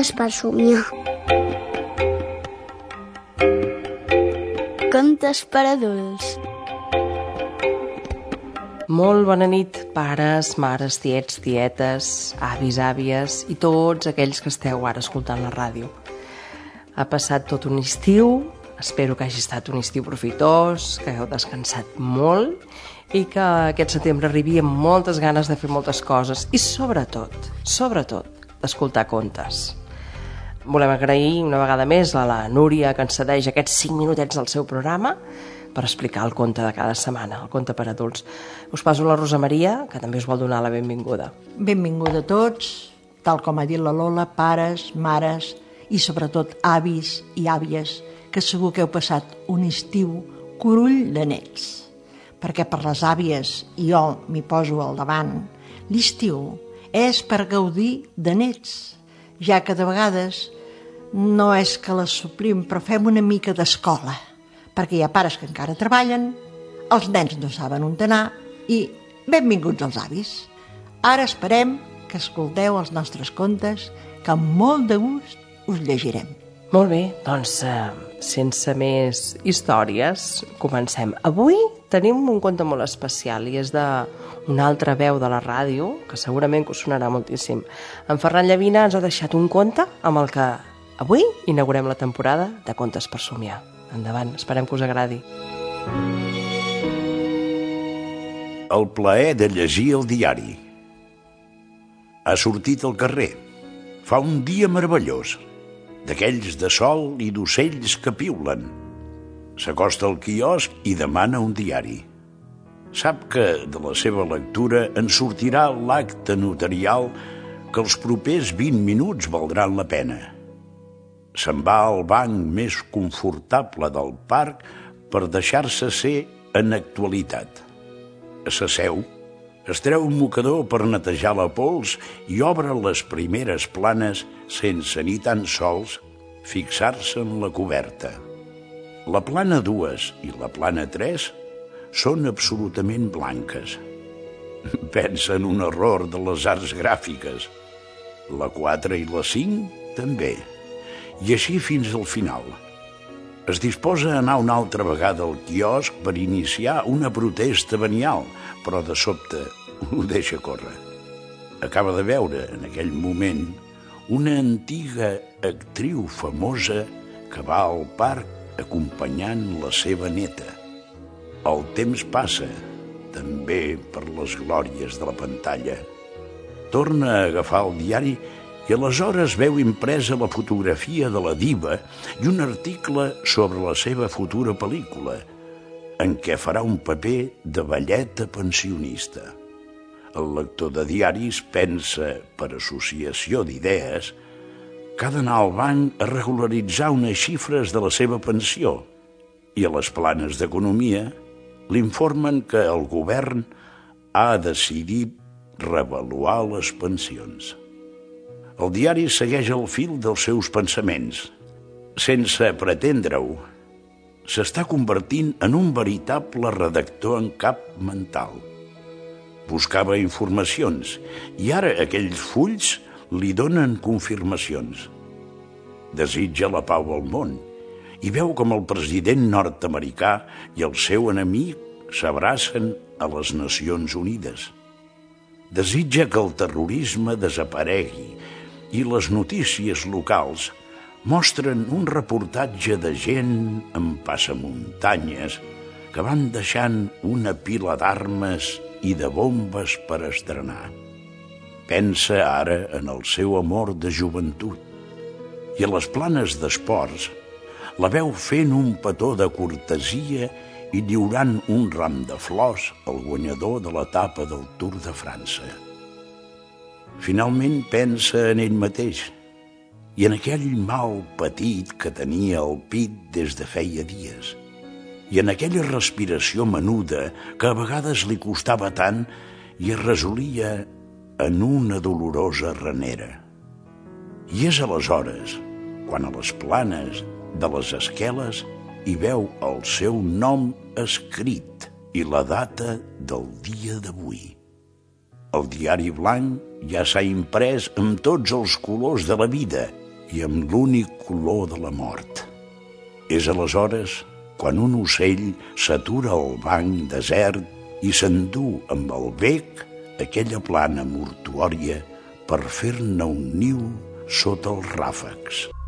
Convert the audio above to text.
Contes per somiar. Contes per adults. Molt bona nit, pares, mares, tiets, tietes, avis, àvies i tots aquells que esteu ara escoltant la ràdio. Ha passat tot un estiu, espero que hagi estat un estiu profitós, que hagueu descansat molt i que aquest setembre arribi amb moltes ganes de fer moltes coses i sobretot, d'escoltar contes. Volem agrair una vegada més a la Núria que ens cedeix aquests 5 minutets del seu programa per explicar el conte de cada setmana, el conte per adults. Us passo la Rosa Maria, que també us vol donar la benvinguda. Benvinguda a tots, tal com ha dit la Lola, pares, mares i sobretot avis i àvies, que segur que heu passat un estiu curull de nets. Perquè per les àvies, i jo m'hi poso al davant, l'estiu és per gaudir de nets, ja que de vegades no és que les suplim, però fem una mica d'escola, perquè hi ha pares que encara treballen, els nens no saben on anar i benvinguts els avis. Ara esperem que escolteu els nostres contes, que amb molt de gust us llegirem. Molt bé, doncs sense més històries, comencem. Avui tenim un conte molt especial i és d'una altra veu de la ràdio, que segurament que us sonarà moltíssim. En Ferran Llavina ens ha deixat un conte amb el que avui inaugurem la temporada de Contes per somiar. Endavant, esperem que us agradi. El plaer de llegir el diari. Ha sortit al carrer. Fa un dia meravellós, d'aquells de sol i d'ocells que piulen. S'acosta al quiosc i demana un diari. Sap que de la seva lectura en sortirà l'acte notarial que els propers 20 minuts valdran la pena. Se'n va al banc més confortable del parc per deixar-se ser en actualitat. S'asseu, es treu un mocador per netejar la pols i obre les primeres planes sense ni tan sols fixar-se en la coberta. La plana 2 i la plana 3 són absolutament blanques. Pensa en un error de les arts gràfiques. La 4 i la 5 també. I així fins al final. Es disposa a anar una altra vegada al quiosc per iniciar una protesta venial, però de sobte ho deixa córrer. Acaba de veure, en aquell moment, una antiga actriu famosa que va al parc acompanyant la seva neta. El temps passa, també per les glòries de la pantalla. Torna a agafar el diari i aleshores veu impresa la fotografia de la diva i un article sobre la seva futura pel·lícula, en què farà un paper de velleta pensionista. El lector de diaris pensa, per associació d'idees, que ha d'anar al banc a regularitzar unes xifres de la seva pensió i a les planes d'economia l'informen que el govern ha decidit revaluar les pensions. El diari segueix el fil dels seus pensaments, sense pretendre-ho. S'està convertint en un veritable redactor en cap mental. Buscava informacions i ara aquells fulls li donen confirmacions. Desitja la pau al món i veu com el president nord-americà i el seu enemic s'abracen a les Nacions Unides. Desitja que el terrorisme desaparegui i les notícies locals mostren un reportatge de gent amb passamuntanyes que van deixant una pila d'armes i de bombes per estrenar. Pensa ara en el seu amor de joventut i a les planes d'esports la veu fent un petó de cortesia i lliurant un ram de flors al guanyador de l'etapa del Tour de França. Finalment pensa en ell mateix i en aquell mal petit que tenia al pit des de feia dies i en aquella respiració menuda que a vegades li costava tant i es resolia en una dolorosa ranera. I és aleshores quan a les planes de les esqueles hi veu el seu nom escrit i la data del dia d'avui. El diari blanc ja s'ha imprès amb tots els colors de la vida i amb l'únic color de la mort. És aleshores quan un ocell s'atura al banc desert i s'endú amb el bec aquella plana mortuòria per fer-ne un niu sota els ràfecs.